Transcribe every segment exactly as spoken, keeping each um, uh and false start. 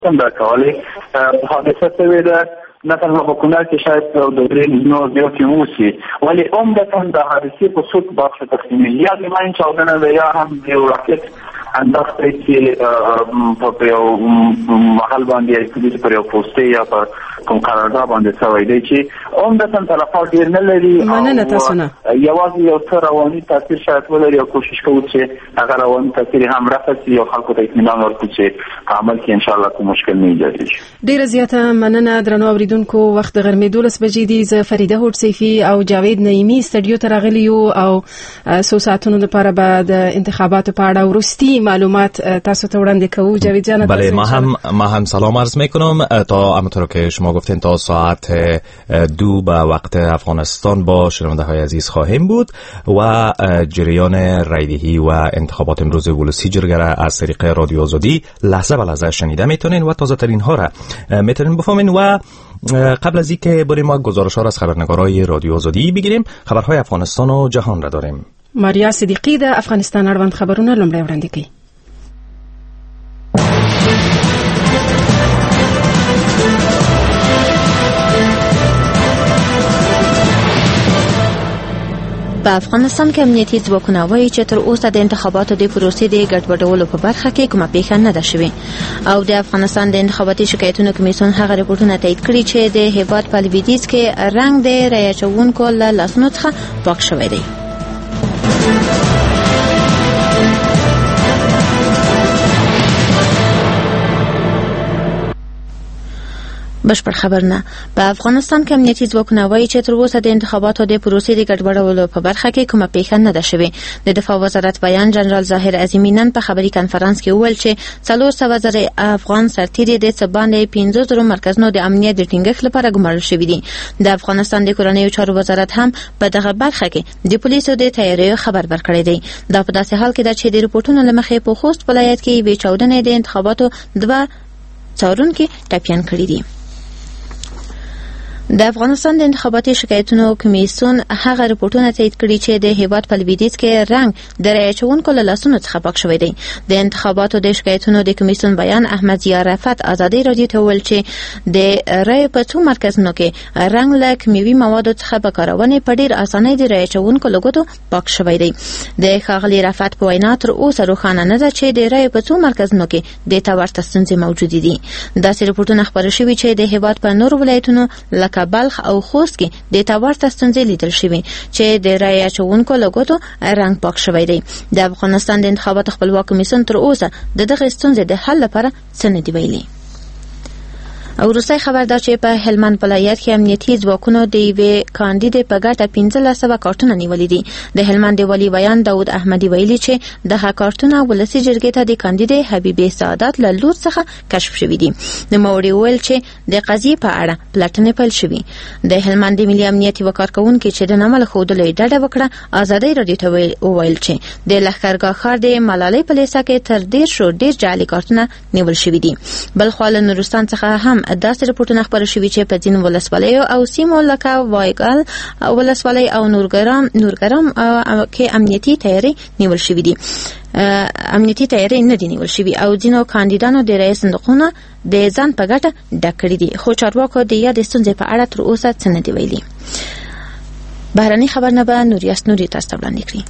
څنګه کولای حادثه شوې ده نه تنها په کونړ کې شاید د درې نور دیو کې موسی ولی عمدتاً د حادثې په څوک بخش تقسیمي یا د ماین چاودنه ده یا هم یو راکټ انداخته چې په یو محل باندې کېږي پر یو پوسټ یا په کوم قرارداد باندې څوي دی چې عمدتاً تلفات ډیر نه لري مننه تاسو نه یوازې یو څه رواني تاثیر شاید ولري او کوشش کوو چې هغه رواني تاثیر هم راسي او خلکو ته اطمینان ورکړي چې په عمل کې ان شاء الله کوم مشکل نه ایجاد شي. ډیره زیاته مننه درنو اوریدونکو. وخت د غرمې دولس بجې دي. زه فریده هوډ سیفي او جاوید نعیمي استډیو ته راغلي یو او څو ساعتونو لپاره به د انتخاباتو په اړه ورستي معلومات تاسو ته وړاندې کوو. جاوید جان بله ما هم ما هم سلام عرض میکنم. تا همونطور که شما گفتین تا ساعت دو به وقت افغانستان با شنونده های عزیز خواهیم بود و جریان رایدهی و انتخابات امروز ولسی جرگره از طریق رادیو آزادی لحظه به لحظه شنیده میتونین و تازه ترین ها را میتونین بفهمین. و قبل از اینکه بریم ما گزارش ها را از خبرنگارای رادیو آزادی بگیریم خبرهای افغانستان و جهان را داریم. ماریا صدیقی د افغانستان اړوند خبرونه لومړی وړاندې کوي. په افغانستان کې امنیتي ځواکونه وایي چې تر اوسه د انتخاباتو د پروسې د ګډوډولو په برخه کې کومه پیښه نه ده شوې او د افغانستان د انتخاباتي شکایتونو کمیسیون هغه رپورټونه تایید کړي چې د هیواد په لویدیځ کې رنګ د رایې اچوونکو له لاسونو څخه پاک شوی دی. بشپړ خبرونه. په افغانستان کې امنیتي ځواکونه وایي چې تر اوسه د انتخاباتو د پروسې د ګډوډولو په برخه کې کومه پیښه نه ده شوې. د دفاع وزارت بیان جنرال ظاهر عظیمی نن په خبري کانفرنس کې وویل چې څلور سوه زره افغان سرتیري د څه باندې پنځه زره مرکزونو د امنیت د ټینګښت لپاره ګمارل شوي دي. د افغانستان د کورنیو چارو وزارت هم په دغه برخه کې د پولیسو د تیاریو خبر ورکړی دی. دا په داسې حال کې ده چې د رپورټونو له مخې په خوست ولایت کې یوې چاودنې د انتخاباتو دوه څارونکي ټپیان کړي دي. د افغانستان د انتخاباتي شکایتونو کمیسیون هغه رپورټونه تایید کړي چې د هیواد په لویدیځ کې رنګ د رایې اچوونکو له لاسونو څخه پاک شوی دی. د انتخاباتو د شکایتونو د کمیسیون بیان احمد ضیا رفعت ازادي رادیو ته وویل چې د رایې په څو مرکزونو کې رنګ له کیمیاوي موادو څخه په کارونې په ډیر اسانۍ د رایې اچوونکو له ګوتو پاک شوی دی. د ښاغلي رفعت په وینا تر اوسه روښانه نه ده چې د رایې په څو مرکزونو کې د ته ورته ستونزې موجودې دي. داسې رپورټونه خپاره شوي چې د هیواد په نورو ولایتونو لکه بلخ او خوست کې د تاورته ستونزې لیدل شوې چې د رایې اچوونکو له ګوتو رنګ پاک شوی دی. د افغانستان د انتخاباتو خپلواک کمیسیون تر اوسه د دغه ستونزې د حل لپاره څه نه دی ویلي. او روسي خبر دا چې په هلمند ولایت کې امنیتي ځواکونو د یوې کاندیدې په ګټه پنځلس سوه کارتونه نیولي دي. د هلمند والي بیان داود احمدي ویلي چې دغه کارتونه ولسي جرګې ته د کاندیدې حبیبې سعادت له لور څخه کشف شوي دي. نوموړي وویل چې د قضیې په اړه پلټنې پیل شوي. د هلمند ملي امنیتي وکړ کوونکي چې د نامه ښودلو ډډه وکړه ازادي رادیو ته وویل چې د لښکرګاه ښار د ملالۍ په لیسه کې تر دېرشو ډېر جعلي کارتونه نیول شوي دي. بلخوا له نورستان څخه هم داسې رپورټونه خپاره شوي چې په ځینو ولسوالیو او سیمو لکه وایګل ولسوالۍ او نورګرام نورګرام کې امنیتي تیاری نیول شوي دي. امنیتي تیاری نه دي نیول شوي او ځینو کاندیدانو د رایې صندوقونه د ځان په ګټه ډک کړي دي، خو چارواکو د یادې ستونزې په اړه تر اوسه څه نه دي ویلي. بهرني خبرونه به نوریاس نوري تاسو ته وړاندې کړي.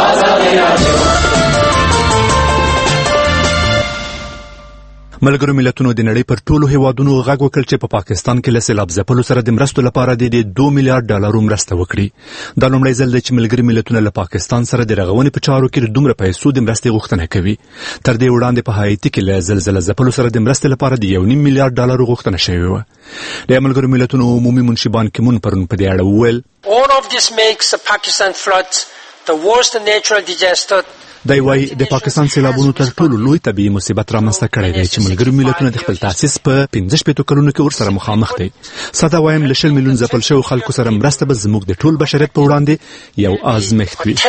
ملګرو ملتونو د نړۍ پر ټولو هیوادونو غږ وکړ چې په پاکستان کې له سیلاب ځپلو سره د مرستو لپاره د دوه میلیارډ ډالرو مرسته وکړي. دا لومړی ځل دی چې ملګري ملتونه له پاکستان سره د رغونې په چارو کې د دومره پیسو د مرستې غوښتنه کوي. تر دې وړاندې په هایتي کې له زلزله ځپلو سره د مرستې لپاره د یو نیم میلیارډ ډالرو غوښتنه شوې وه. د ملګرو ملتونو عمومي منشي بان کی مون پرون په دې اړه وویل All of this makes the Pakistan floods the worst natural disaster. دی وايي د پاکستان سیلابونو تر ټولو لوی طبيعي مصیبت رامنځته کړی دی چې ملګري ملتونه د خپل تاسیس په پنځه شپېتو کلونو کې ورسره مخامخ دي. ساده وایم له شل میلیون ځپل شوو خلکو سره مرسته به زموږ د ټول بشریت په وړاندې یو آزمېښت وي.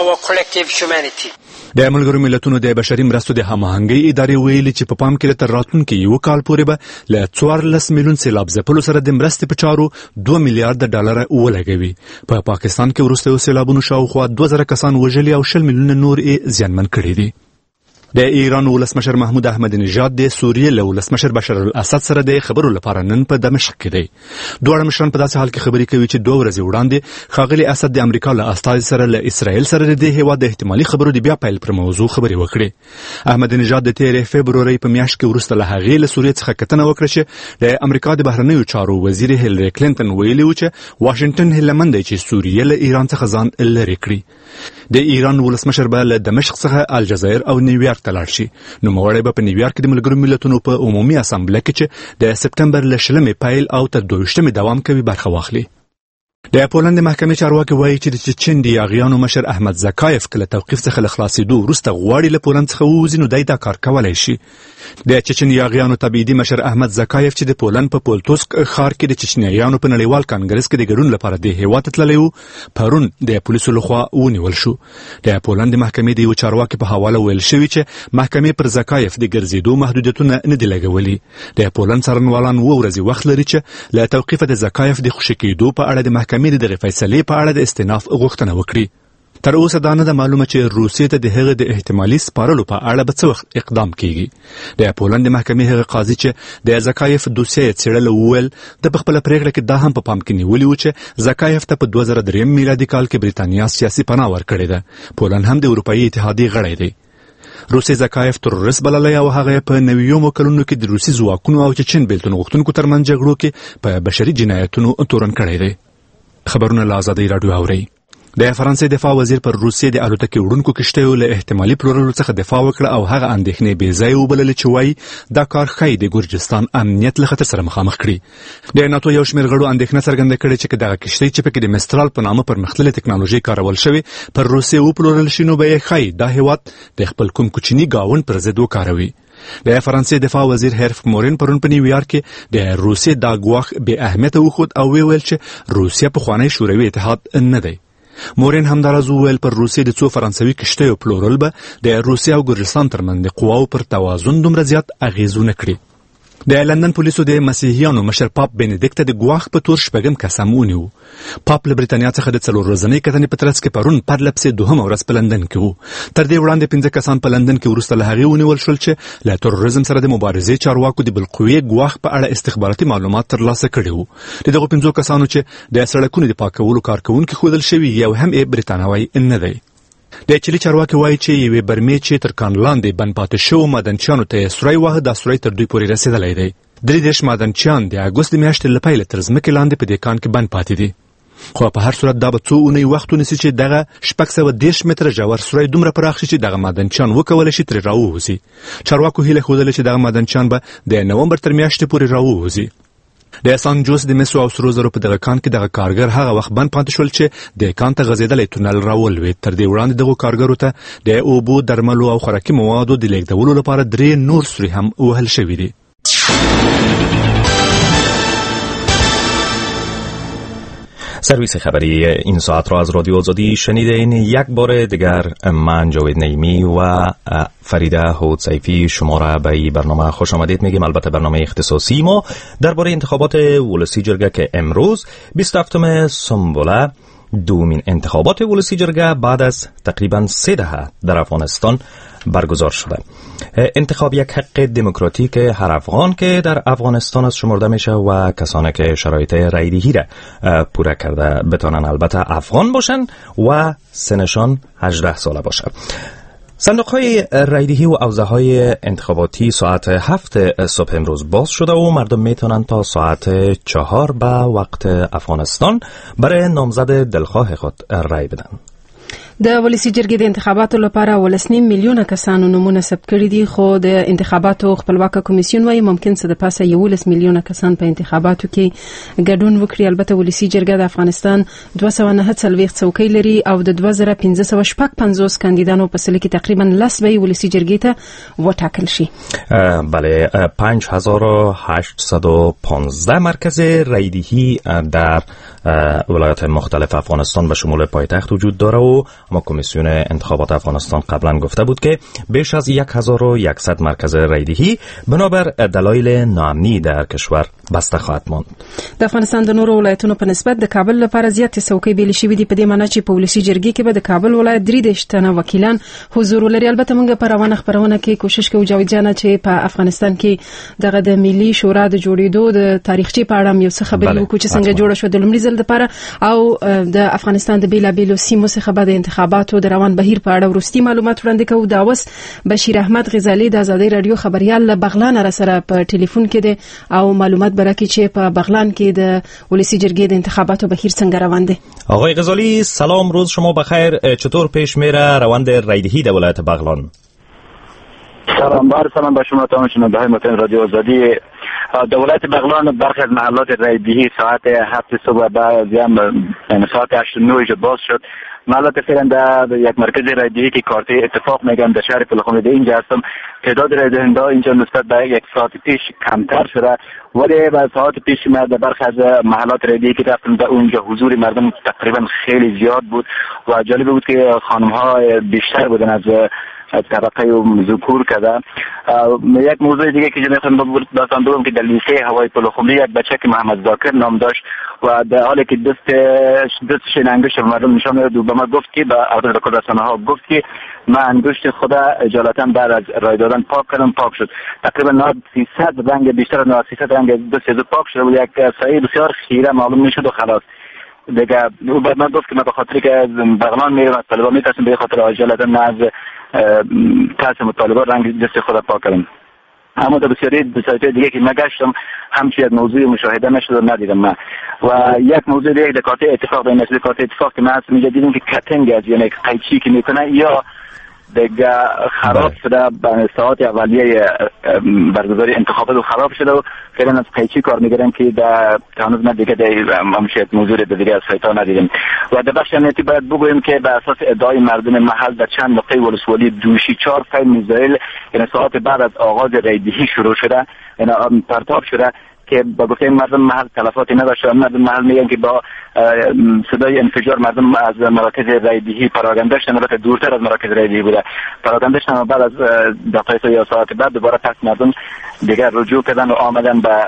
د ملګرو ملتونو د بشري مرستو د هماهنګۍ ادارې ویلي چې په پام کې تر راتلونکي یو کال پورې به له څوارلس میلیون سیلاب ځپلو سره د مرستې په چارو دوه میلیارډ ډالر ولګوي. په پاکستان کې وروستیو سیلابونو شاوخوا دوه زره کسان وژلي او شل میلیونه نور یې زیانمن کړي دي. د ایران ولسمشر محمود احمدی نژاد د سوریې له ولسمشر بشار الاسد سره د خبرو لپاره نن په دمشق کې دی. دواړه مشران په داسې حال کې خبرې کوي چې دوه ورځې وړاندې ښاغلي اسد د امریکا له استازي سره له اسرائیل سره د دې هیواد د احتمالي خبرو د بیا پیل پر موضوع خبرې وکړې. احمدی نژاد د تیرې فبرورۍ په میاشت کې وروسته له هغې له سوریې څخه کتنه وکړه چې د امریکا د بهرنیو چارو وزیر هیلری کلینټن ویلي و چې واشنگټن هیله دی چې سوریه له ایران څخه ځان لرې کړي. د ایران ولسمشر به له دمشق څخه الجزایر او نیویارک ته لاړ شي. نوموړی به په نیویارک کې د ملګرو ملتونو په عمومي اسامبله کې چې د سپټمبر له شلمې پیل او تر دویشتمې دوام کوي برخه واخلي. د پولند محکمې چارواکي وایي چې د چچن د یاغیانو مشر احمد زکایف کله توقیف څخه له خلاصېدو وروسته غواړي له پولند څخه ووځي نو دی دا کار کولی شي. د چچن یاغیانو تبعیدي مشر احمد زکایف چې د پولند په پولتوسک ښار کې د چچنیایانو په نړیوال کانګرس کې د ګډون لپاره د هېواد ته تللی و پرون د پولیسو لخوا ونیول شو. د پولند محکمې د یو چارواکي په حواله ویل شوي چې محکمې پر زکایف د ګرځېدو محدودیتونه نه دي لګولي. د پولند څارنوالان اووه ورځې وخت لري چې له توقیفه د زکایف د خوشي کېدو په اړه د محکمې د دغه فیصلې په اړه د استئناف غوښتنه وکړي. تر اوسه دا نه ده معلومه چې روسیې ته د هغه د احتمالي سپارلو په اړه به څه وخت اقدام کیږي. د پولند د محکمې هغه قاضي چې د زکایف دوسیه یې څېړله وویل د په خپله پرېکړه کې دا هم په پام کې نیولي و چې زکایف ته په دوه زره درېیم میلادي کال کې بریتانیا سیاسي پناه ورکړې ده. پولند هم د اروپایي اتحادیې غړی دی. روسي زکایف تروریست بللی او هغه په نویومو کلونو کې د روسي ځواکونو او چچن بیلتون غوښتونکو ترمنځ جګړو کې په بشري جنایتونو تورن کړی دی. خبرونه له آزادۍ راډیو اورئ. د فرانسې دفاع وزیر پر روسیې د الوتکې وړونکو کښتیو له احتمالي پلورلو څخه دفاع وکړه او هغه اندېښنې بې ځایه وبللې چې وایي دا کار ښایي د ګورجستان امنیت له خطر سره مخامخ کړي. د ناتو یو شمېر غړو اندېښنه څرګنده کړې چې که دغه کښتۍ چې پکې د مسترال په نامه پرمختللې تکنالوژي کارول شوې پر روسیې وپلورل شي نو به یې ښایي دا هېواد د خپل کوم کوچني ګاونډ پر ضد وکاروي. د فرانسې دفاع وزیر هرف مورین پرون په نیویارک کې د روسیې دا ګواښ بې اهمیته وښود او ویل چې روسیه پخوانی شوروي اتحاد نه دی. مورین همداراز وویل پر روسیې د څو فرانسوي کښتیو پلورل به د روسیې او ګورجستان ترمنځ د قواو پر توازن دومره زیات اغېز ونه کړي. د لندن پولیسو د مسیحیانو مشر پاپ بندیکت د ګواښ په تور شپږم قسم ونیو. پاپ له برېټانیا څخه د څلور ورځنۍ کتنې په ترڅ کې پرون پرله پسې دوهمه ورځ په لندن کې وو. تر دې وړاندې پنځه کسان په لندن کې وروسته له هغې ونیول شول چې له تروریزم سره د مبارزې چارواکو د بالقوې ګواښ په اړه استخباراتي معلومات ترلاسه کړي وو. د دغو پنځو کسانو چې د سړکونو د پاکولو کارکوونکي ښودل شوي یو هم یې برېټانوی نه دی. د چیلي چارواکي وایي چې یوې برمې چې تر کان لاندې بند پاتې شوو معدنچیانو ته یې سوری واهه دا سوری تر دوی پورې رسېدلی دی. درې دېرش معدنچیان د اګوست د میاشتې له پیله تر ځمکې لاندې په دې کان کې بند پاتې دي. خو په هر صورت دا به څو اونۍ وخت ونیسي چې دغه شپږ سوه دېرش متره ژور سوری دومره پراخ شي چې دغه معدنچیان وکولی شي ترې راووځي. چارواکو هیله ښودلې چې دغه معدنچیان به د نومبر تر میاشتې پورې راووځي. د سان جوس د مسو او سرو زرو په دغه کان کې دغه کارګر هغه وخت بند پاتې شول چې د کان ته غځېدلی تونل راولوېد. تر دې وړاندې دغو کارګرو ته د اوبو درملو او خوراکي موادو د لیږدولو لپاره درې نور سوري هم وهل شوي دي. سرویس خبری این ساعت را از رادیو آزادی شنیدین. یک بار دیگر من جاوید نعیمی و فریده حوضیفی شما را به این برنامه خوش آمدید میگیم. البته برنامه اختصاصی ما درباره انتخابات ولسی جرگه که امروز بیست و هفتم سنبله دومین انتخابات ولسی جرگه بعد از تقریبا سه دهه در افغانستان برگزار شده. انتخاب یک حق دموکراتیک هر افغان که در افغانستان از شمرده میشه و کسانی که شرایط رایدهی را پوره کرده بتانن البته افغان باشن و سنشان هجده ساله باشه. صندوق‌های رایدهی و حوزه‌های انتخاباتی ساعت هفت صبح امروز باز شده و مردم میتونن تا ساعت چهار به وقت افغانستان برای نامزد دلخواه خود رای بدن. د ولسی جرګې د انتخاباتو لپاره ولسنیم میلیونه کسانو نمونه ثبت کړي دي، خو د انتخاباتو خپلواکه کمیسیون وايي ممکن څه د پاسه یولس میلیونه کسان په انتخاباتو کې ګډون وکړي. البته ولسی جرګه د افغانستان دوه سوه نهه څلوېښت څوکۍ لري او د دوه زره پنځه سوه شپږ پنځوس کاندیدانو په سله کې تقریبا لس به ولسی جرګې ته وټاکل شي. بله، پنج هزار و هشتصد و پانزده مرکز رایدهی در ولایات مختلف افغانستان به شمول پایتخت وجود داره و اما کمیسیون انتخابات افغانستان قبلا گفته بود که بیش از یک هزار و یکصد مرکز رایدهی بنابر دلایل ناامنی در کشور بسته خواهد ماند. د افغانستان د نورو ولایتونو په نسبت د کابل لپاره زیاتې څوکۍ بیل شوې دي، په دې معنی چې په ولسي جرګې کې به د کابل ولایت درې دېرش تنه وکیلان حضور ولري. البته موږ په روانه خبرونه کې کوشش کوو جاوید جان چې په افغانستان کې دغه د ملي شورا د جوړېدو د تاریخچې په اړه یو څه خبرې وکړو چې څنګه جوړه شو د لومړي ځل لپاره، او د افغانستان د بیلابېلو سیمو څخه به د انتخاباتو د روان بهیر په اړه وروستي معلومات وړاندې کوو. دا اوس بشیر احمد غزالي د ازادي رادیو خبريال له بغلان را سره په ټلیفون کې دی او معلومات برکې چې په بغلان کې د ولسی جرګې د انتخاباتو بهیر څنګه روان دی. آقای غزالی سلام، روز شما بخیر. چطور پیش میره روند رایدهی در ولایت بغلان؟ سلام بر سلام به شما تمام شنونده متن رادیو آزادی. در ولایت بغلان برخی از محلات رایدهی ساعت هفت صبح بعد هم ساعت هشت و نه باز شد. محلات فعلا در یک مرکز رایدهی که کارت اتفاق میگن در شهر پلخمری اینجا هستم. تعداد رایدهنده اینجا نسبت به یک ساعت پیش کمتر شده، ولی به ساعت پیش ما در برخی از محلات رایدهی که رفتم در اونجا حضور مردم تقریبا خیلی زیاد بود و جالب بود که خانم ها بیشتر بودن از طبقه ذکور کده. یک موضوع دیگه که میخوام داستان دوم که در لیسه هوای پلخمری یک بچه که محمد ذاکر نام داشت و در حالی که دست دستش انگشت مردم نشان میداد و به ما گفت که به عدد رسانه ها گفت که من انگشت خدا اجالتا بعد از رای دادن پاک کردم، پاک شد. تقریبا سیصد رنگ بیشتر از سیصد رنگ دست پاک شد و یک سایه بسیار خیره معلوم میشد و خلاص دیگه. او بعد من گفت که من به خاطر که بغلان میرم از طالبان میترسم به خاطر اجالتا نه از ترسم طالبان رنگ دست خدا پاک کردم. اما در بسیاری بسیاری دیگه که من گشتم همچی یک موضوع مشاهده نشد و ندیدم من. و یک موضوع دیگه در کارت اتفاق بین نشد کارت اتفاق که من هستم اینجا دیدم که کتنگ از یعنی قیچی که میکنه یا دیگه خراب شده به ساعت اولیه برگزاری انتخابات و خراب شده و فعلا از قیچی کار میگیرم که در هنوز من دیگه در همشه موضوع دیگه از خیطا ندیدم. و در بخش امنیتی باید بگویم که به اساس ادعای مردم محل در چند نقطه ولسوالی دوشی چهار فیل میزایل یعنی ساعت بعد از آغاز رایدهی شروع شده یعنی پرتاب شده که با گفته مردم محل تلفاتی نداشته. مردم محل میگن که با صدای انفجار مردم از مراکز رایدهی پراکنده شدن، البته دورتر از مراکز رایدهی بوده پراکنده شدن و بعد از دقایق یا ساعت بعد دوباره پس مردم دیگر رجوع کردن و آمدن به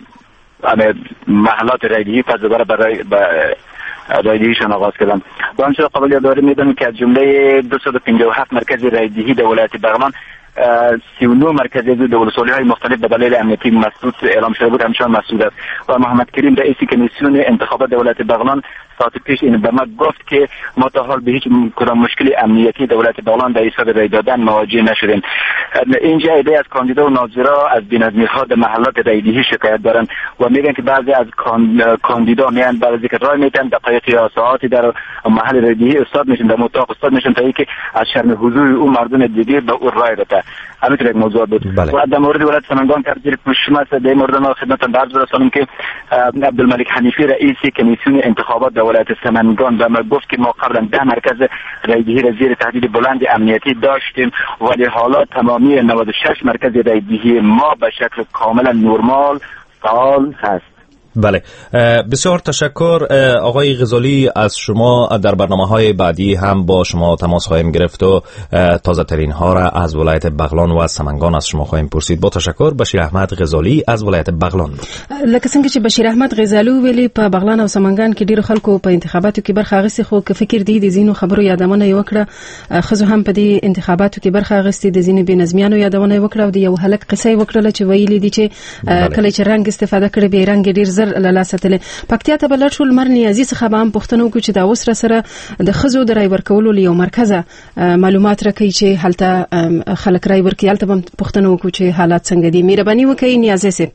محلات رایدهی، پس دوباره برای رایدهیشان آغاز کردن. با همچنین قابل یادآوری می‌دانیم که از جمله دویست و پنجاه و هفت مرکز رایدهی در ولایت بغلان سی و نه مرکز از ولسوالی های مختلف به دلیل امنیتی مسدود اعلام شده بود همچنان مسدود است. و محمد کریم رئیس کمیسیون انتخابات دولت بغلان ساعت پیش این به ما گفت که ما تا حال به هیچ کدام مشکل امنیتی دولت بغلان در ایستگاه رای دادن مواجه نشدیم. اینجا ایده از کاندیدا و ناظرا از بی‌نظمی‌ها در محلات رایدهی شکایت دارن و میگن که بعضی از کاندیدا میان بعضی که رای میتن دقایق یا ساعتی در محل رایدهی استاد میشن، در اتاق استاد میشن تا اینکه از شرم حضور او مردم دیگه به او رای بده. همین یک موضوع بود. بله. و در مورد ولایت سمنگان که زیر پوشش در مورد ما خدمتتون عرض رسانم که عبدالملک حنیفی رئیس کمیسیون انتخابات در ولایت سمنگان به ما گفت که ما قبلا ده مرکز رایدهی را زیر تهدید بلند امنیتی داشتیم ولی حالا تمامی نود و شش مرکز رایدهی ما به شکل کاملا نرمال فعال هست. بله، بسیار تشکر آقای غزالی. از شما در برنامه‌های بعدی هم با شما تماس خواهیم گرفت و تازه ترین ها را از ولایت بغلان و سمنگان از شما خواهیم پرسید. با تشکر. بشیر احمد غزالی از ولایت بغلان. لکه څنګه چې بشیر احمد غزالی ویلي په بغلان او سمنگان کې ډیرو خلکو په انتخاباتو کې برخه اخیستې، خو که فکر دی د زینو خبرو یادونه یې وکړه، خزو هم په دې انتخاباتو کې برخه اخیستې، د زینو بې نظمیانو یادونه یې وکړه او د یو هلک قصه یې وکړه چې ویلي دي چې کله چې رنگ استفاده کړي به رنگ ډیر زر لاسته پکتیا ته بلل شو. لمر نیازي څخه به هم پښتنو کو چې دا اوس را سره د خزو د رای ورکولو لیو مرکزه معلومات راکړي چې هلته خلک رای ورکړي، هلته به پښتنو کو چې حالات څنګه دي. مهرباني وکړئ نیازي سي.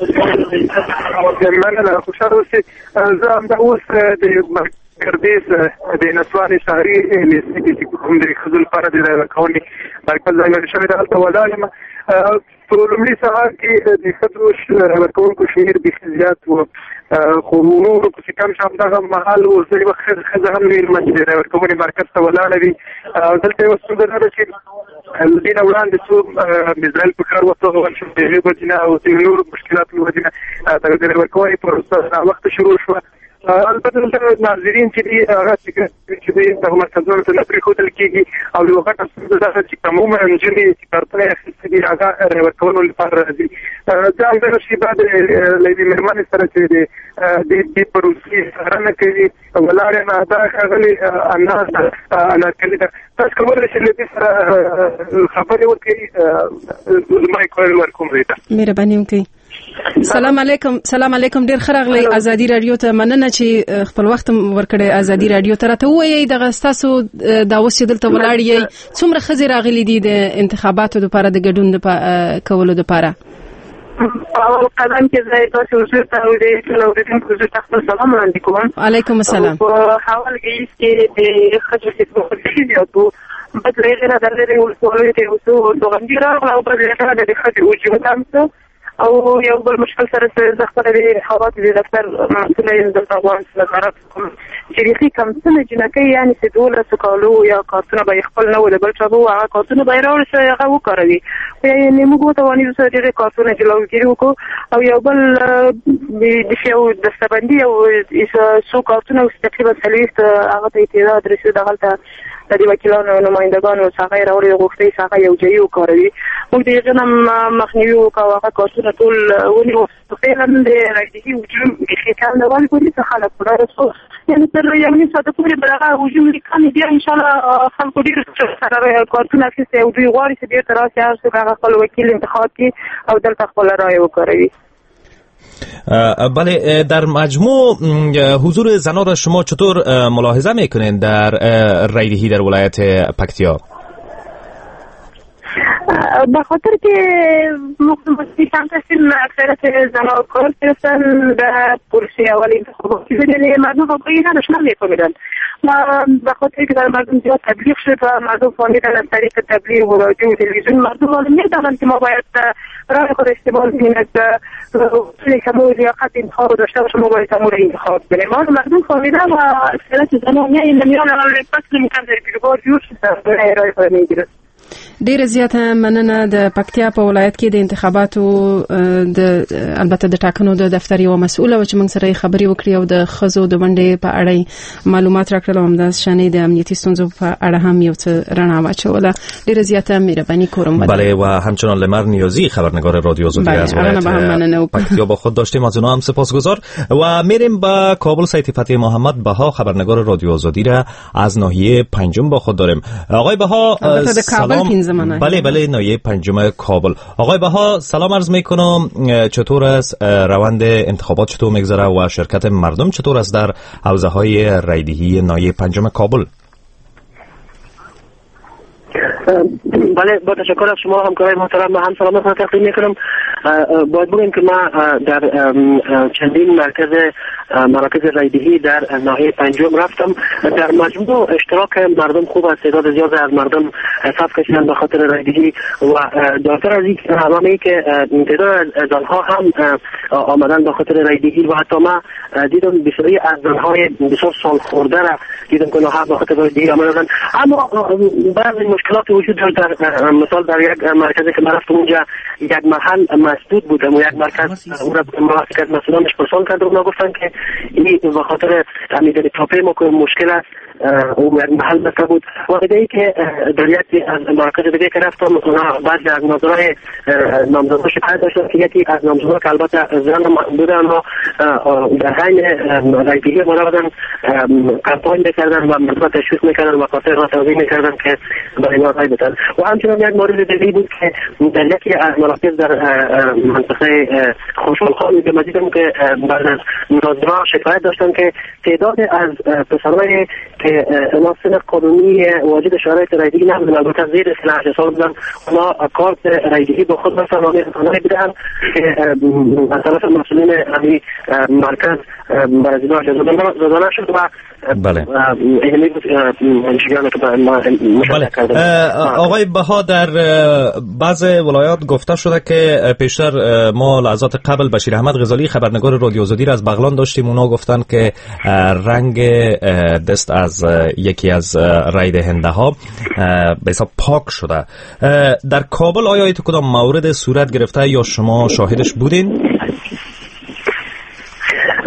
مننه، خوشاله اوسئ. زه هم د اوس د ګردیز د نسواني شهري لیسې کې کوم د خزو لپاره د رای ورکونې مرکز ځای شوی دی، هلته ولاړ یم. په لومړي سهار کې د خزو رای ورکوونکو شمېر بیخي زیات و، خو نورو پسې کم شو. همدغه مهال اوس د یوه ښځه هم ویلمه چې د رای ورکونې مرکز ته ولاړه وي. دلته یوه ستونزه دا ده چې له دې نه وړاندې څو میزایل په کار وتوغل شو د هغې وجې نه او د نورو مشکلاتو له وجې نه د رای ورکونې پروسه ناوخته شروع شوه البته ناظرین چې دی هغه چې دی د مرکزونو ته نه پرېښودل کېږي او یوه غټه ستونزه دا ده چې عموما نجونې چې کارتونه یې اخیستي دي هغه ورکولو لپاره راځي. زه همدغه شېبه د له یوې مېرمنې سره چې د دې پروسې څارنه کوي ولاړ یم، دا ښاغلې انا انارکلي ده. تاسو کولی شئ له دې سره خبرې وکړئ؟ مایک ورکوم دی ته. مهرباني وکړئ. سلام علیکم. سلام علیکم. ډیر خراغلی ازادي رادیو ته مننه چې خپل وخت ورکړی ازادي رادیو ته. راته وایي دغه ستاسو دا اوس چې دلته ولاړ یې څومره ښځې راغلي دي د انتخاباتو دپاره د ګډون کولو دپاره؟ اول قدم کې زه تاسو حضور ته او د ټول اوریدونکو حضور ته خپل سلام وړاندې کوم. علیکم السلام. په حوال کې چې د ښځو چې او تو بدلېږي د لري ولسوالۍ ته وسو دوغندي راغله او بدلېږي د ښځو وجود هم او یو بل مشکل سره زه خپل د حوادث د دفتر مسؤلین د افغان وزارت کوم چې ریخي کم څه جنکې یعنی چې دولت کالو یا کارتونه به خپل نه ول بل څه وو هغه کارتونه به راوړل شي هغه وکړي یعنی موږ ته ونی سره د کارتونه جلوګیری وکړو او یو بل د شیو د سبندي او سو کارتونه او تقریبا ثلاث هغه ته اعتراض رسید دغلته د دې وکیلانو نمائندگانو څنګه راوړي غوښتي څنګه یو ځای وکړي. موږ دې جنم مخنیوي وکړو هغه کارتونه ټول ونیو فعلا د راځي وجوم کې کال نه وایي کولی څه خلک راځو یعنی تر یو نه ساده پورې برغه وجوم لیکانې بیا ان شاء الله خلکو ډیر سره کارتونه کې او دوی غواړي چې دې تر اوسه هغه خپل وکیل انتخاب کړي او دلته خپل رائے وکړي. بله، در مجموع حضور زنان را شما چطور ملاحظه میکنین در رایدهی در ولایت پکتیا؟ به خاطر که مختصی چند تصمیم اکثرت زنان کار گرفتن در پروسه اول انتخاباتی بدلی مردم واقعی نداشت نمیفهمیدن و به خاطر که در مردم زیاد تبلیغ شد و مردم فهمیدن از طریق تبلیغ و رادیو و تلویزیون مردم واقعا میدانند که ما باید راه خود استعمال کنیم از اصولی که ما لیاقت انتخاب داشته باشیم ما باید امور انتخاب کنیم. ما مردم فهمیدن و اکثرت زنان نمیان پس میکنن در بیروبار جور شد برای ارائه خود میگیرد. ډیر زیاته مننه. د پکتیا په ولایت کې د انتخاباتو د البته د ټاکنو د دفتر یو مسؤل و چې موږ سره خبري وکړي او د خزو د منډې په اړه معلومات راکړل او د شانې د امنیتي ستونزو په اړه هم یو څه رڼا واچوله. ډیر زیاته مهرباني کوم. بله، و همچنان لمر نیازی خبرنگار رادیو آزادی از ولایت پکتیا با خود داشتیم. از اونها هم سپاسگزار و میریم با کابل. سید فتحی محمد بها خبرنگار رادیو آزادی را از ناحیه پنجم با خود داریم. آقای بها سلام. بله بله ناحیه پنجم کابل. آقای بها سلام عرض میکنم. چطور است روند انتخابات، چطور میگذره و شرکت مردم چطور است در حوزه های رایدهی ناحیه پنجم کابل؟ بله، با تشکر از شما همکارای محترم. من هم سلامت را تقدیم میکنم. باید بگم که ما در چندین مرکز مراکز رایدهی در ناحیه پنجم رفتم. در مجموع اشتراک مردم خوب است، تعداد زیاد از مردم صف کشیدند به خاطر رایدهی و دارتر از این همه که تعداد از زنها هم آمدن به خاطر رایدهی و حتی ما دیدم بسیاری از زنهای بسیار سال خورده را دیدم که آنها به خاطر رایدهی آمدن. اما بعضی مشکلات وجود داشت. در مثال در یک مرکزی که من رفتم اونجا یک محل مسدود بود و یک مرکز اون را موافقت از مسئولانش پرسان کرد و اونا گفتن که این به خاطر تعمیر تاپه ما که مشکل است او یک محل بسته بود. واقعی ای که در یک از مرکز دیگه که رفتم اونا بعضی از نامزدهای نامزدها شکایت داشتن که یکی از نامزدها که البته زن بودن و در حین رایدهی آمده بودن کمپاین میکردن و مردم تشویق میکردن و خاطر را توضیح میکردن که برای ما رای بدن. و همچنان یک مورد دیگه بود که در یکی از مراکز در منطقه خوشحال خان به مزیدم که بعد از ناظرها شکایت داشتن که تعداد از پسرهای که اونا سن قانونی واجد شرایط رایدهی نبودن، البته زیر سن هجده سال بودن، اونا کارت رایدهی با خود بفرمانی رسانه‌ای بدهن که از طرف مسئولین همین مرکز برای زینا اجازه نشد و بله بله. آقای بها در بعض ولایات گفته شده که پیشتر ما لحظات قبل بشیر احمد غزالی خبرنگار رادیو آزادی را از بغلان داشتیم. اونا گفتن که رنگ دست از یکی از رای دهنده ها به حساب پاک شده. در کابل آیا ایت کدام مورد صورت گرفته یا شما شاهدش بودین؟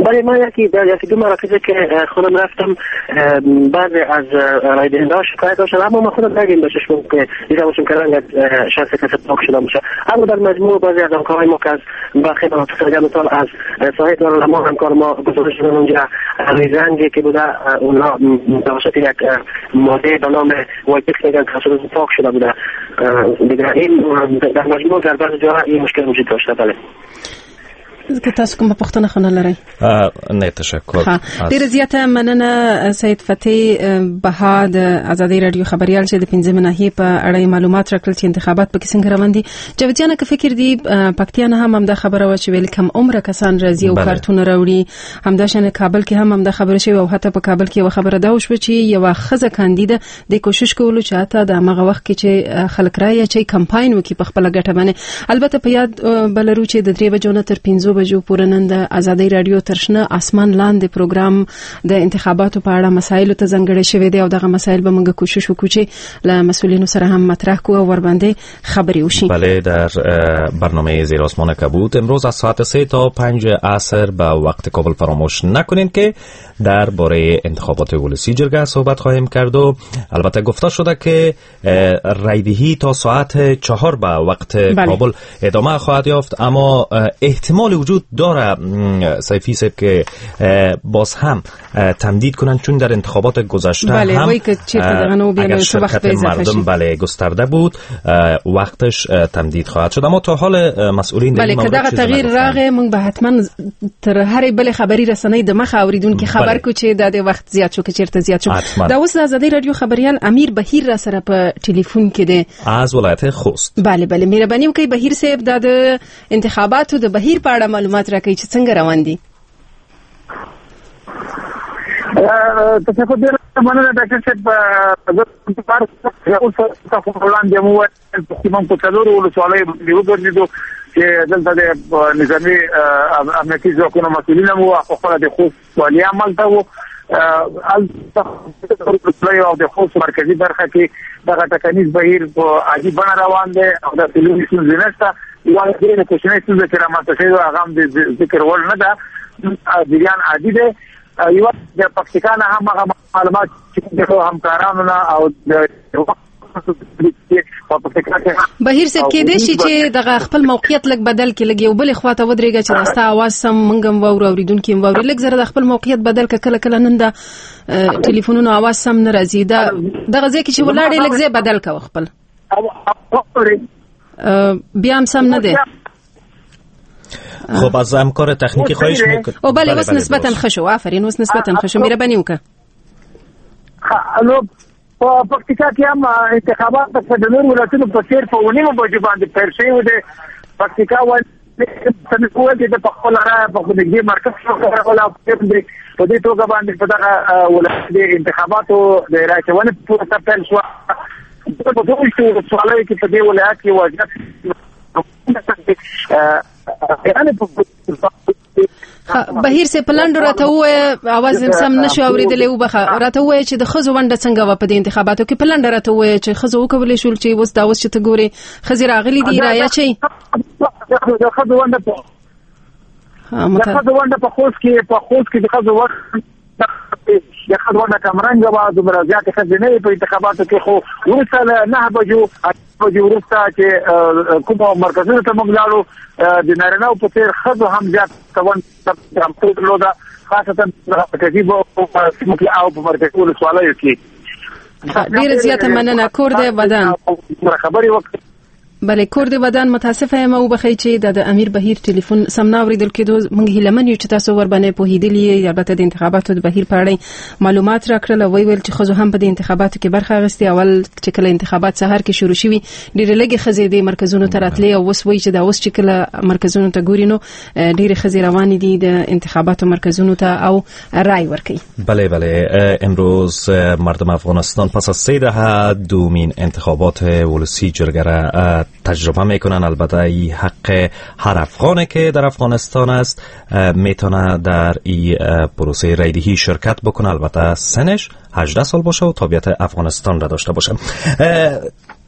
ولی ما یکی در یکی دو مراکزی که خودم رفتم بعضی از رای دهنده‌ها شکایت داشتن، اما ما خودم ندیدیم به چشمم که دیده باشیم که رنگ شخص کسی پاک شده باشه. اما در مجموع بعضی از همکارهای ما که از برخی مناطق دیگر مثال از ساحل دارالمان همکار ما گزارش دادن اونجا رنگی که بوده اونها توسط یک ماده به نام وایپکس میگن توسط پاک شده بوده. دیگه این در مجموع در بعضی جاها این مشکل وجود داشته. بله که تاسو کومه پوښتنه خونه لرئ؟ نه تشکر. ډېره زیاته مننه سید فتحي بها د ازادي رادیو خبريال چې د پنځمې ناحیې په اړه معلومات راکړل چې انتخابات پکې څنګه روان دي. جاوید جان که فکر دی پکتیا نه هم هم د خبره و چې ویل کم عمره کسان راځي او کارتونه راوړي، همداشان کابل کې هم هم د خبره شوی او حتی په کابل کې یو خبره دا وشو چې یو خزه کاندیده د کوشش کولو چې حتی د هغه وخت کې چې خلک راي چې کمپاین وکي په خپل ګټه باندې. البته په یاد بلرو چې د درې بجو نه تر پنځه بجو پورې نن د ازادي رادیو ترشنه اسمان لاندې پروګرام د انتخاباتو په اړه مسایلو ته ځانګړی شوی دی او دغه مسایل به موږ کوشش وکړو چې له مسئولینو سره هم مطرح کوو او ور باندې خبرې وشي. بله، در برنامه زیر آسمان کبوت امروز از ساعت سه تا پنج عصر به وقت کابل فراموش نکنین که درباره انتخابات ولسی جرگه صحبت خواهیم کرد و البته گفته شده که رایدهی تا ساعت چهار به وقت بله. کابل ادامه خواهد یافت، اما احتمال وجود داره سیفی صاحب که باز هم تمدید کنن، چون در انتخابات گذشته بله، هم اگر شرکت مردم بله گسترده بود وقتش تمدید خواهد شد. اما تا حال مسئولین بله که دغه تغییر راغی موږ به حتما تر هرې بل خبري رسنۍ د مخ اوریدونکو خبر کو چې د وخت زیات شو که چیرته زیات شو. دا اوس د ازادي رادیو خبريال امیر بهیر را سره په ټلیفون کې دی از ولایت خوست. بله بله مهرباني وکړئ بهیر صاحب د انتخاباتو د بهیر په اړه معلومات راکړئ چې څنګه روان دي. تاسو ډیر مننه ډاکټر صاحب. زه په اوس تاسو په وړاندې مو وایي په څلورو ولسوالیو باندې وګرځېدو چې دلته د نظامي امنیتي ځواکونو مسؤلین مو او خپل د خوست والي عمل ته وو او د خوست مرکزي برخه کې دغه ټاکنیز بهیر په عادي بڼه روان دی او د فلمي ستونزې نشته. یوه ډېره کوچنۍ ستونزه چې رامنځته شوې وه هغه هم د ذکر وړ نه ده، جریان عادي دی. یوه د پکتیکا نه هم هغه معلومات چې د همکارانو نه او د بهیر صاحب کې دې شي چې دغه خپل موقعیت لګ بدل کې لګي او بل خواته ودرېږي چې راسته आवाज سم منګم وورو اوریدونکو هم ووري لګ زره د خپل موقعیت بدل ک کله کله نن د ټلیفونونو आवाज سم نه راځي. دا دغه ځکه چې ولاړې لګ زې بدل کا خپل بیا هم سم نه دی. خب از همکار تکنیکی خواهش میکنم. او بله وس نسبتا خشو آفرین وس نسبتا خشو مهرباني وکړه. الو په پکتیکا کې هم انتخابات په د نور ولایتونو په څیر په ونیمه بجو باندې پیل شوي دي. پکتیکا ولایت څنګه چې د خپل راي په دې مرکز څخه ولا په دې توګه باندې په دغه ولایت د انتخاباتو د راځونه په پیل شو. په دوه څو سوالای کې په دې ولایت کې واجب بهیر سه پلاند راته وای आवाज سم نشو اوریدلې وبخه راته وای چې د خزو ونده څنګه و په دې انتخاباتو کې پلاند راته وای چې خزو وکولې شول چې وس دا وس چې ته ګوري خزر اغلی دی رایا چي د خزو ونده په د خزو ونده په خوست کې په خوست کې د خزو ونده د خزو ونده کمرنګ و د مرزيات خزینه په انتخاباتو کې خو ورسره نه بجو په جوړستا چې کوم مرکزونو ته مغلالو د نارینه په تیر خزو هم زیات کوون تاسو درلوده خاصه په ترتیب او په مرکزونو سوالایو کې ډیر زیات مننه. کور دی بدن خبري وکړه. بله کور دی بدن متاسفه یم او بخی چې د امیر بهیر ټلیفون سم نه اوریدل کېدو. موږ هیلمن یو چې تاسو ور باندې پوهیدلی البته د انتخاباتو د بهیر په اړه معلومات راکړل او ویل چې خزو هم په د انتخاباتو کې برخه اخیستي. اول چې کله انتخابات سحر کې شروع شوي ډېر لږ خزې د مرکزونو ته راتلې او وس وی چې دا اوس چې کله مرکزونو ته ګوري نو ډېر خزې روان دي د انتخاباتو مرکزونو ته او رای ورکوي. بله بله امروز مردم افغانستان پس از سه دهه دومین انتخابات ولسی جرگه را تجربه میکنن. البته ای حق هر افغانه که در افغانستان است میتونه در این پروسه رایدهی شرکت بکنه. البته سنش هجده سال باشه و تابعیت افغانستان را داشته باشه.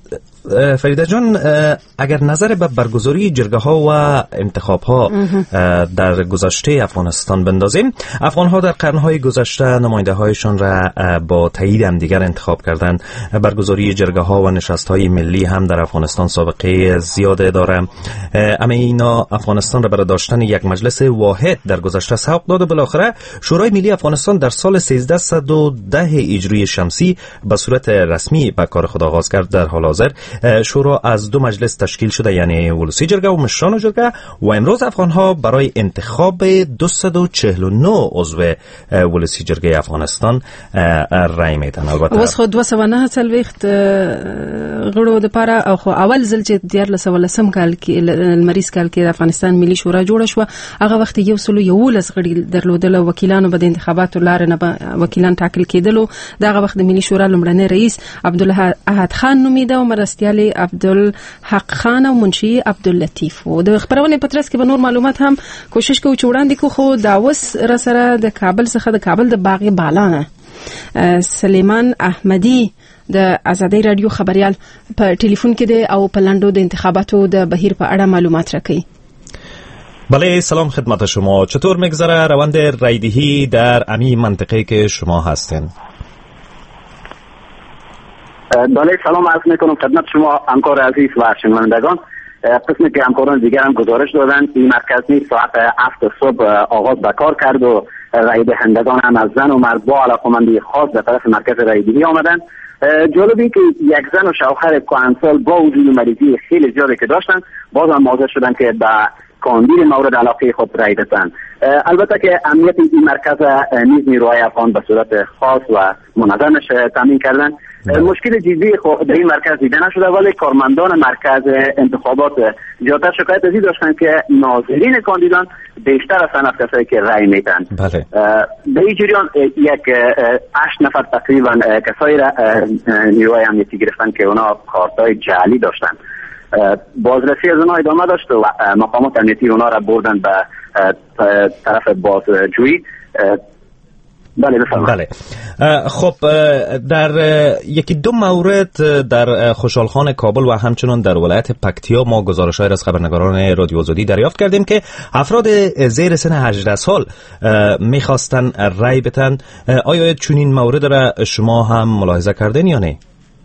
فریده جان، اگر نظر به برگزاری جرگه ها و انتخاب ها در گذشته افغانستان بندازیم، افغان ها در قرنهای گذشته نماینده هایشان را با تایید هم دیگر انتخاب کردند. برگزاری جرگه ها و نشست های ملی هم در افغانستان سابقه زیاده داره. اما اینا افغانستان را برای داشتن یک مجلس واحد در گذشته سوق داد و بالاخره شورای ملی افغانستان در سال سیزده و ده هجری شمسی به صورت رسمی به کار خود آغاز کرد. در حال حاضر شورا از دو مجلس تشکیل شده، یعنی ولسی جرگه و مشران جرگه، و امروز افغان ها برای انتخاب دویست و چهل و نه عضو ولسی جرگه افغانستان رای میدن. البته اوس خو دویست و نه سلويخت غړو د پاره او خو اول ځل چې دیار لسم کال کې المریض کال کې افغانستان ملي شورا جوړ شو، هغه وخت یو سلو یو لس غړي درلودل، وکیلانو به د انتخاباتو لار نه وکیلان ټاکل کېدلو. دغه وخت د ملي شورا لمړنی رئیس عبدالاحد خان نومیده او مرستیال عبدالحق خان او منشي عبداللطیف. او د خبرونه په ترڅ کې به نور معلومات هم کوشش کوو چې وړاندې کو. خو دا وس را سره د کابل څخه د کابل د باغ بالانه سلیمان احمدی د آزادۍ رادیو خبريال په ټلیفون کې دی او په لندو د انتخاباتو د بهیر په اړه معلومات راکړي. بله، سلام خدمت شما. چطور میگذره روند رایدهی در امی منطقه که شما هستین؟ بله، سلام عرض میکنم خدمت شما همکار عزیز و شنوندگان. قسمی که همکاران دیگر هم گزارش دادن این مرکز نیز ساعت هفت صبح آغاز به کار کرد و رای دهندگان هم از زن و مرد با علاقمندی خاص به طرف مرکز رایدهی آمدن. جالبی که یک زن و شوهر کهنسال با وجود مریضی خیلی زیادی که داشتن باز هم حاضر شدن که به کاندید مورد علاقه خود رای دهند. البته که امنیت این مرکز نیز نیروهای افغان به صورت خاص و منظمش تامین کردن. مشکل جدی در این مرکز دیده نشده، ولی کارمندان مرکز انتخابات زیادتر شکایت از این داشتن که ناظرین کاندیدان بیشتر هستند از کسایی که رای میدن. بله. در این جریان یک هشت نفر تقریبا کسایی را نیروهای امنیتی گرفتن که اونا کارتای جعلی داشتن. بازرسی از اونا ادامه داشت و مقامات امنیتی اونا را بردن به طرف بازجویی. بله بله. خب در یکی دو مورد در خوشحالخان کابل و همچنان در ولایت پکتیا ما گزارش‌های از خبرنگاران رادیو آزادی دریافت کردیم که افراد زیر سن هجده سال میخواستن رای بدن. آیا چنین مورد را شما هم ملاحظه کردین یا نه؟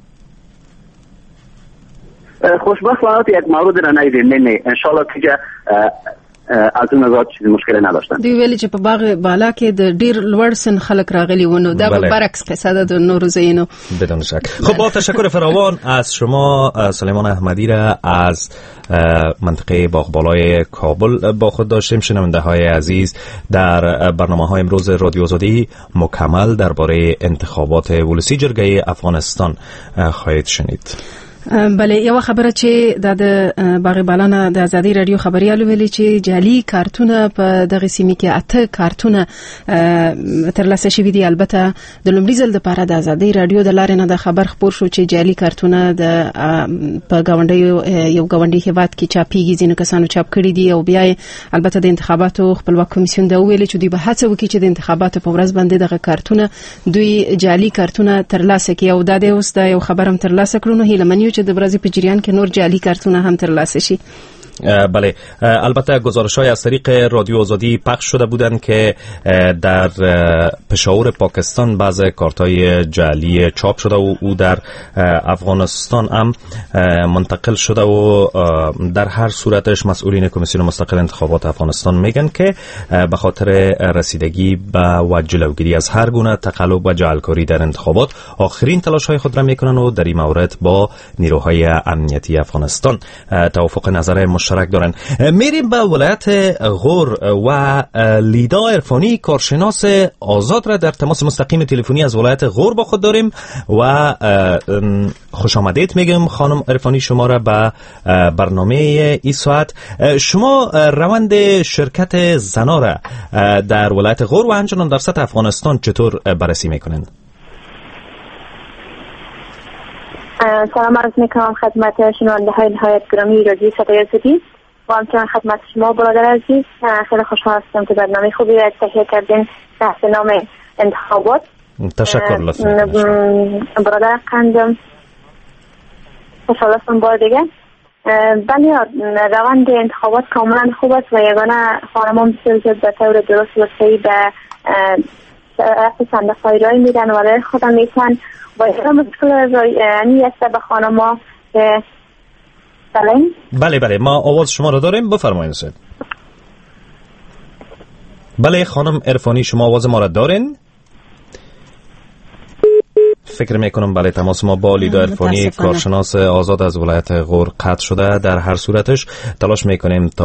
خوشبختانه یک مورد را ندیدیم. نه ان شاء الله که از اون نظر چیزی مشکل نداشتن. دی ویلی چې په باغ بالا کې د ډیر لوړ سن خلک راغلي ونه، دا به برعکس قصه ده د نورو ځایونو. بدون شک. خب با تشکر فراوان از شما سلیمان احمدی را از منطقه باغ بالای کابل با خود داشتیم. شنونده های عزیز، در برنامه های امروز رادیو آزادی مکمل درباره انتخابات ولسی جرگه افغانستان خواهید شنید. بله، یو خبره چې د باغ بالانه د آزادۍ رادیو خبريالو ویلي چې جعلي کارتونه په دغه سیمه کې اته کارتونه ترلاسه شوي دي. البته د لومړي ځل لپاره د آزادۍ رادیو د لارې نه د خبر خبر شو چې جعلي کارتونه د په گاونډي یو گاونډي هیواد کې چاپیږي، ځینو کسانو چاپ کړي دي او بیا البته د انتخاباتو خپلواک کمیسیون دا ویلي چې دوی به هڅه وکړي چې د انتخاباتو په ورځ باندې دغه کارتونه دوی جعلي کارتونه ترلاسه کړي. او دا د اوس د یو خبرم ترلاسه کړو، نو هیله منیو چې د برازي په جریان کې نور جعلي کارتونه هم ترلاسه شي. بله، البته گزارش‌های از طریق رادیو آزادی پخش شده بودند که در پشاور پاکستان بعض کارت‌های جعلی چاپ شده و او در افغانستان هم منتقل شده و در هر صورتش مسئولین کمیسیون مستقل انتخابات افغانستان میگن که به خاطر رسیدگی به و جلوگیری از هر گونه تقلب و جعلکاری در انتخابات آخرین تلاش‌های خود را میکنن و در این مورد با نیروهای امنیتی افغانستان توافق نظر مشترک دارن. میریم به ولایت غور و لیدا عرفانی کارشناس آزاد را در تماس مستقیم تلفنی از ولایت غور با خود داریم و خوش آمدید میگم خانم عرفانی شما را به برنامه این ساعت. شما روند شرکت زنا را در ولایت غور و همچنان در سطح افغانستان چطور بررسی میکنند؟ سلام عرض میکنم خدمت شنونده های نهایت گرامی رادیو صدای آزادی و همچنان خدمت شما برادر عزیز. خیلی خوشحال هستم که برنامه خوبی را تهیه کردین تحت نام انتخابات. تشکر لطفا. برادر قندم خوشحال هستم بار دیگه. بله، روند انتخابات کاملا خوب است و یگانه خانمان بسیار زیاد به طور درست و صحیح به طرف صندوق های رای میدن و رای خودم میتن و یگانه مشکل رایی است به خانما که بله بله بله ما آواز شما را داریم، بفرمایید. بله خانم عرفانی شما آواز ما را دارین؟ فکر میکنم بله تماس ما با لیدا عرفانی کارشناس آزاد از ولایت غور قطع شده. در هر صورتش تلاش میکنیم تا